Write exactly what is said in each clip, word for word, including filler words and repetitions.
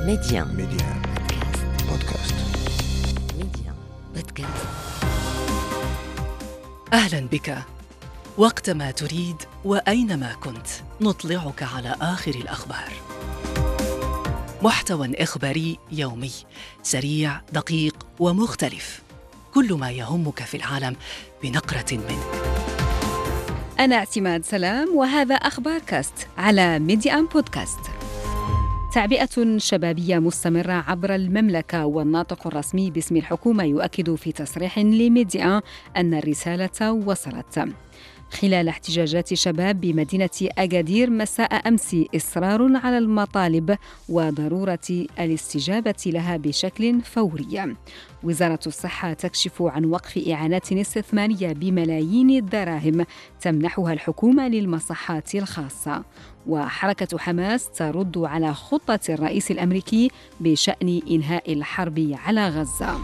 ميديان ميديان بودكاست. ميديان بودكاست. أهلا بك. وقتما تريد وأينما كنت نطلعك على آخر الأخبار. محتوى إخباري يومي سريع دقيق ومختلف، كل ما يهمك في العالم بنقرة منه. أنا اعتماد سلام وهذا أخبار كاست على ميديان بودكاست. تعبئة شبابية مستمرة عبر المملكة، والناطق الرسمي باسم الحكومة يؤكد في تصريح لميديان أن الرسالة وصلت. خلال احتجاجات شباب بمدينة أكادير مساء أمس إصرار على المطالب وضرورة الاستجابة لها بشكل فوري. وزارة الصحة تكشف عن وقف إعانات استثمارية بملايين الدراهم تمنحها الحكومة للمصحات الخاصة. وحركة حماس ترد على خطة الرئيس الأمريكي بشأن إنهاء الحرب على غزة.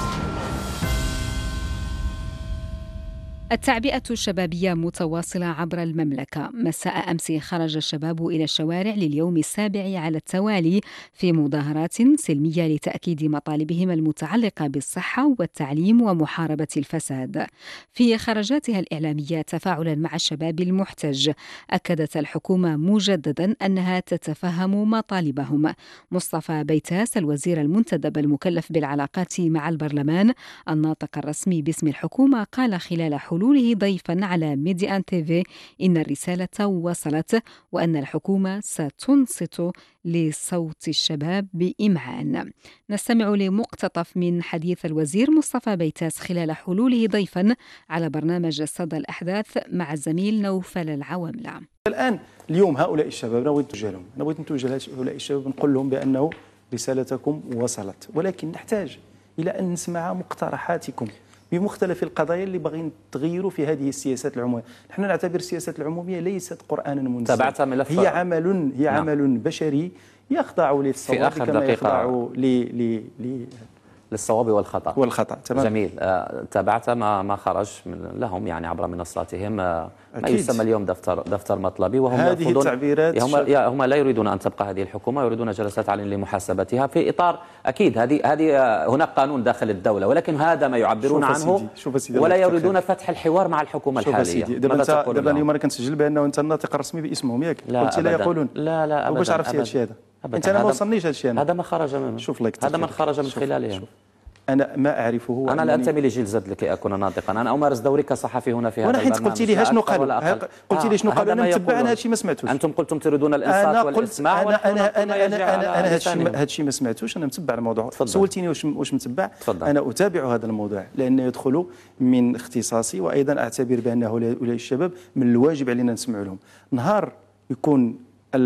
التعبئة الشبابية متواصلة عبر المملكة. مساء أمس خرج الشباب إلى الشوارع لليوم السابع على التوالي في مظاهرات سلمية لتأكيد مطالبهم المتعلقة بالصحة والتعليم ومحاربة الفساد. في خرجاتها الإعلامية تفاعلا مع الشباب المحتج، أكدت الحكومة مجددا أنها تتفهم مطالبهم. مصطفى بيتاس الوزير المنتدب المكلف بالعلاقات مع البرلمان الناطق الرسمي باسم الحكومة قال خلال حلوله ضيفا على ميديان تيفي إن الرسالة وصلت وأن الحكومة ستنصت لصوت الشباب بإمعان. نستمع لمقتطف من حديث الوزير مصطفى بيتاس خلال حلوله ضيفا على برنامج صدى الأحداث مع الزميل نوفل العواملة. الآن اليوم هؤلاء الشباب نريد نتوجه لهم، نريد نتوجه لهؤلاء الشباب نقول لهم بأنه رسالتكم وصلت، ولكن نحتاج إلى أن نسمع مقترحاتكم بمختلف القضايا اللي باغيين تغيروا في هذه السياسات العموميه. نحن نعتبر السياسات العموميه ليست قرانا منزلا، تابعت ملف هي عمل هي نعم. عمل بشري يخضع للصواب كما يخضع ل ل ل للصواب والخطأ والخطأ تمام. جميل. آه، تابعت ما ما خرج من لهم يعني عبر منصاتهم، آه، ما يسمى اليوم دفتر دفتر مطلبي، وهم هذه التعبيرات هم هم لا يريدون ان تبقى هذه الحكومه، يريدون جلسات علن لمحاسبتها في اطار اكيد هذه هذه آه، هناك قانون داخل الدوله، ولكن هذا ما يعبرون عنه ولا يريدون فتح الحوار مع الحكومه الحاليه. دابا انت دابا اليوم انا كنسجل بانه انت الناطق الرسمي باسمهم ياك، قلت لا يقولون لا لا ابدا. وباش عرفتي هذا الشيء هذا؟ انت انا ما وصلنيش هذا الشيء، هذا ما خرج منه، شوف لك هذا من خرج من خلالهم. أنا ما أعرفه. أنا لا أنتمي لجيل زد لكي أكون ناطقا، أنا أمارس دوري كصحفي هنا في هذا البرنامج. وانا حيت قلت لي شنو قالوا، قلت لي شنو قالوا، أنا متبع، أنا هذا الشيء ما سمعتوش. أنتم قلتم تريدون الإنصات والإسماع. أنا أنا أنا أنا أنا أنا هذا الشيء ما سمعتوش، أنا متبع الموضوع. سولتيني واش واش متبع؟ تفضل. أنا أتابع هذا الموضوع لأنه يدخل من اختصاصي، وأيضا أعتبر بأن هؤلاء الشباب من الواجب علينا نسمع لهم. نهار يكون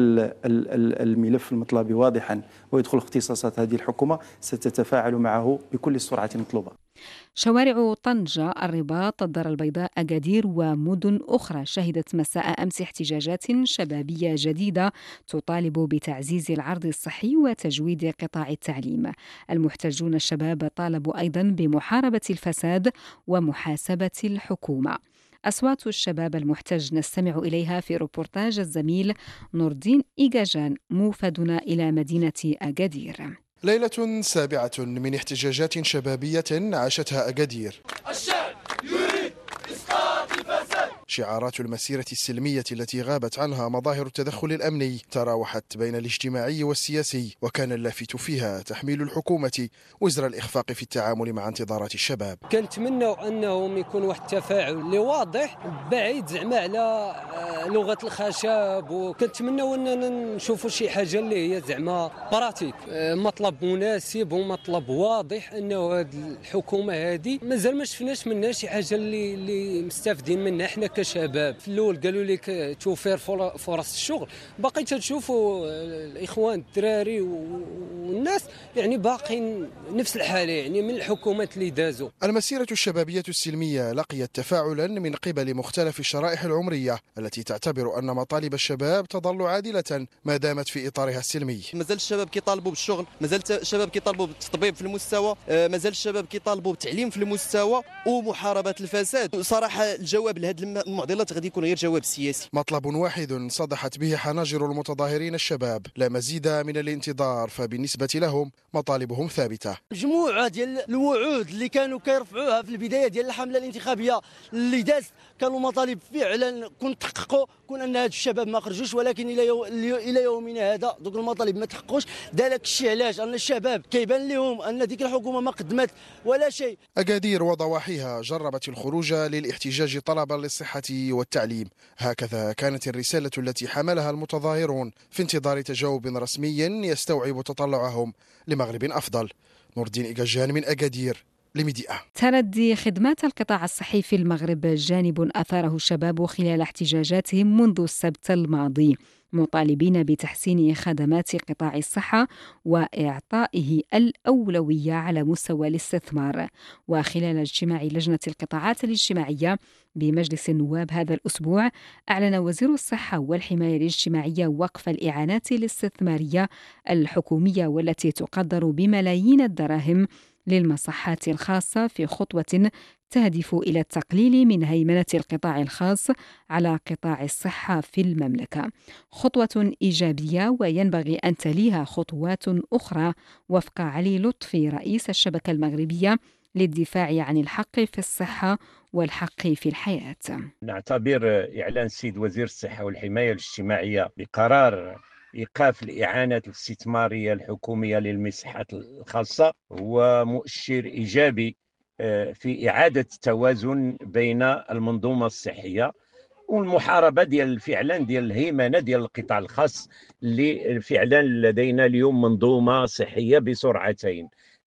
الملف المطلبي واضحا ويدخل اختصاصات هذه الحكومة ستتفاعل معه بكل السرعة المطلوبة. شوارع طنجة، الرباط، الدار البيضاء، أكادير ومدن أخرى شهدت مساء أمس احتجاجات شبابية جديدة تطالب بتعزيز العرض الصحي وتجويد قطاع التعليم. المحتجون الشباب طالبوا أيضا بمحاربة الفساد ومحاسبة الحكومة. أصوات الشباب المحتج نستمع إليها في روبورتاج الزميل نوردين إيجاجان موفدنا إلى مدينة أكادير. ليلة سابعة من احتجاجات شبابية عاشتها أكادير. الشعب يريد إسقاط الفساد. شعارات المسيرة السلمية التي غابت عنها مظاهر التدخل الأمني تراوحت بين الاجتماعي والسياسي، وكان اللافت فيها تحميل الحكومة وزر الإخفاق في التعامل مع انتظارات الشباب. كنتمنوا أنهم يكون واحد التفاعل اللي واضح بعيد زعما على لغة الخشب، وكنتمنوا أننا نشوفوا شي حاجة اللي هي زعما براتيك، مطلب مناسب ومطلب واضح. أنه هذه الحكومة هذه مازال ما شفناش منها شي حاجة اللي اللي مستفدين منها احنا كشباب. في الاول قالوا لك توفير فرص الشغل، باقي تشوفوا الاخوان الدراري الناس يعني باقين نفس الحاله يعني من الحكومات اللي دازوا. المسيرة الشبابية السلمية لقيت تفاعلا من قبل مختلف الشرائح العمرية التي تعتبر أن مطالب الشباب تظل عادلة ما دامت في إطارها السلمي. مازال الشباب كيطالبوا بالشغل، مازال الشباب كيطالبوا بالتطبيب في المستوى، مازال الشباب كيطالبوا بالتعليم في المستوى ومحاربة الفساد. صراحة الجواب لهذه المعضلات غادي يكون غير جواب سياسي. مطلب واحد صدحت به حناجر المتظاهرين الشباب، لا مزيد من الانتظار، فبالنسبة لهم مطالبهم ثابتة. مجموعة ديال الوعود اللي كانوا كيرفعوها في البداية ديال الحملة الانتخابية اللي دازت كانوا مطالب فعلا كون تحققوا، كون ان هاد الشباب ما خرجوش، ولكن الى يوم الى يومنا هذا دوك المطالب ما تحققوش. دالك الشيء علاش ان الشباب كيبان لهم ان ديك الحكومة ما قدمت ولا شيء. أكادير وضواحيها جربت الخروج للاحتجاج طلبا للصحة والتعليم. هكذا كانت الرسالة التي حملها المتظاهرون في انتظار تجاوب رسمي يستوعب تطلعهم لمغرب أفضل. نور الدين إيجاجان من أكادير لميديا. تردي خدمات القطاع الصحي في المغرب جانب أثاره الشباب خلال احتجاجاتهم منذ السبت الماضي، مطالبين بتحسين خدمات قطاع الصحة وإعطائه الأولوية على مستوى الاستثمار. وخلال اجتماع لجنة القطاعات الاجتماعية بمجلس النواب هذا الأسبوع، أعلن وزير الصحة والحماية الاجتماعية وقف الإعانات الاستثمارية الحكومية والتي تقدر بملايين الدراهم للمصحات الخاصة في خطوة تهدف إلى التقليل من هيمنة القطاع الخاص على قطاع الصحة في المملكة. خطوة إيجابية وينبغي أن تليها خطوات أخرى وفق علي لطفي رئيس الشبكة المغربية للدفاع عن الحق في الصحة والحق في الحياة. نعتبر إعلان السيد وزير الصحة والحماية الاجتماعية بقرار إيقاف الإعانات الاستثمارية الحكومية للمصحات الخاصة هو مؤشر إيجابي في إعادة التوازن بين المنظومة الصحية والمحاربة ديال فعلا ديال الهيمنة ديال القطاع الخاص اللي فعلا لدينا اليوم منظومة صحية بسرعتين.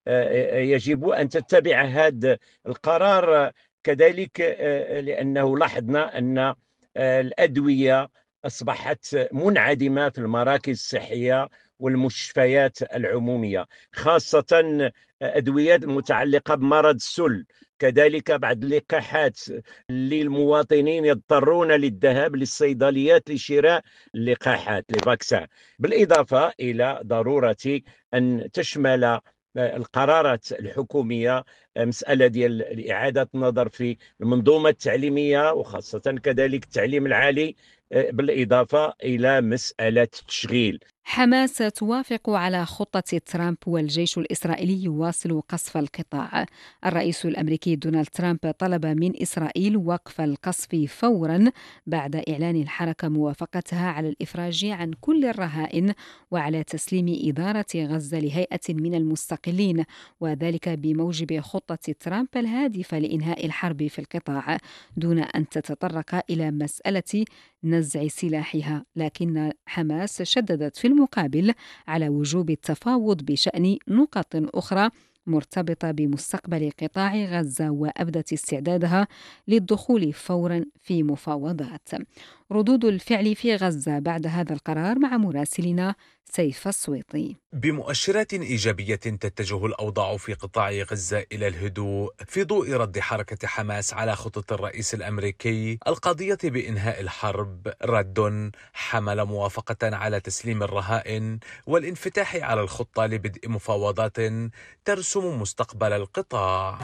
يجب أن تتبع هذا القرار كذلك لأنه لاحظنا أن الأدوية أصبحت منعدمة في المراكز الصحية والمستشفيات العمومية، خاصة أدوية متعلقة بمرض السل، كذلك بعض اللقاحات اللي المواطنين يضطرون للذهاب للصيدليات لشراء اللقاحات لفاكسان، بالإضافة إلى ضرورة أن تشمل القرارات الحكومية مسألة ديال إعادة النظر في المنظومة التعليمية وخاصة كذلك التعليم العالي، بالإضافة إلى مسألة التشغيل. حماس توافق على خطة ترامب والجيش الإسرائيلي يواصل قصف القطاع. الرئيس الأمريكي دونالد ترامب طلب من إسرائيل وقف القصف فورا بعد إعلان الحركة موافقتها على الإفراج عن كل الرهائن وعلى تسليم إدارة غزة لهيئة من المستقلين، وذلك بموجب خطة ترامب الهادفة لإنهاء الحرب في القطاع دون أن تتطرق إلى مسألة نزع سلاحها. لكن حماس شددت في المقابل على وجوب التفاوض بشأن نقط أخرى مرتبطة بمستقبل قطاع غزة، وأبدت استعدادها للدخول فورا في مفاوضات. ردود الفعل في غزة بعد هذا القرار مع مراسلنا سيف السويطي. بمؤشرات إيجابية تتجه الأوضاع في قطاع غزة إلى الهدوء في ضوء رد حركة حماس على خطة الرئيس الأمريكي القاضية بإنهاء الحرب، رد حمل موافقة على تسليم الرهائن والانفتاح على الخطة لبدء مفاوضات ترسم مستقبل القطاع.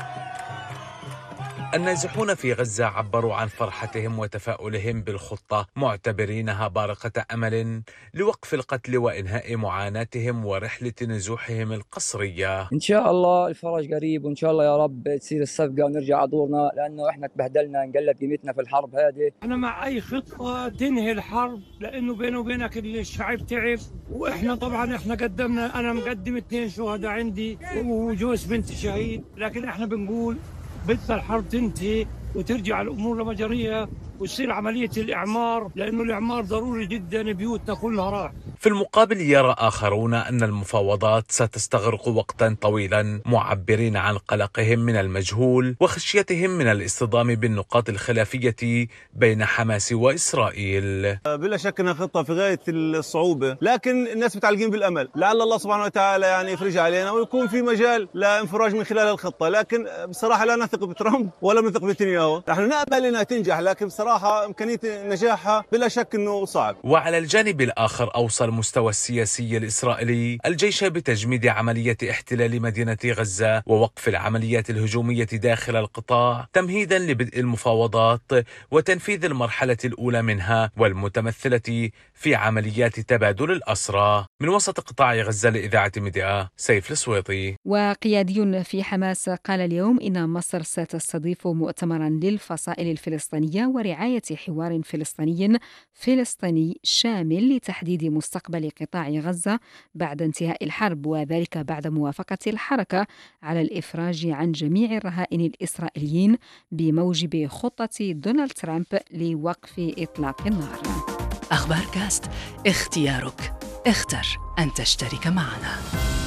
النازحون في غزة عبروا عن فرحتهم وتفاؤلهم بالخطة، معتبرينها بارقة أمل لوقف القتل وإنهاء معاناتهم ورحلة نزوحهم القسرية. إن شاء الله الفرج قريب، وإن شاء الله يا رب تصير الصفقة ونرجع على دورنا، لأنه إحنا تبهدلنا نقلب قيمتنا في الحرب هذه. أنا مع أي خطة تنهي الحرب، لأنه بينه وبينك الشعب تعب، وإحنا طبعا إحنا قدمنا، أنا مقدم اثنين شهداء عندي وجوز بنت شهيد، لكن إحنا بنقول بدها الحرب تنتهي وترجع الأمور لمجاريها وتصير عملية الإعمار، لأنه الإعمار ضروري جدا، بيوتنا كلها راح. في المقابل يرى آخرون أن المفاوضات ستستغرق وقتا طويلا، معبرين عن قلقهم من المجهول وخشيتهم من الاصطدام بالنقاط الخلافية بين حماس وإسرائيل. بلا شك أنها خطة في غاية الصعوبة، لكن الناس متعلقين بالأمل، لعل الله سبحانه وتعالى يعني يفرج علينا ويكون في مجال لانفراج من خلال الخطة. لكن بصراحة لا نثق بترامب ولا نثق بنتنياهو، نحن نأمل أنها تنجح، لكن بصراحة إمكانية نجاحها بلا شك أنه صعب. وعلى الجانب الآخر أوصى المستوى السياسي الإسرائيلي الجيش بتجميد عملية احتلال مدينة غزة ووقف العمليات الهجومية داخل القطاع تمهيدا لبدء المفاوضات وتنفيذ المرحلة الأولى منها والمتمثلة في عمليات تبادل الأسرى. من وسط قطاع غزة لإذاعة ميديا، سيف السويطي. وقيادي في حماس قال اليوم إن مصر ستستضيف مؤتمرا للفصائل الفلسطينية ورعاية حوار فلسطيني فلسطيني شامل لتحديد مستقبل قطاع غزة بعد انتهاء الحرب، وذلك بعد موافقة الحركة على الإفراج عن جميع الرهائن الإسرائيليين بموجب خطة دونالد ترامب لوقف إطلاق النار. أخبار كاست، اختيارك، اختر أن تشترك معنا.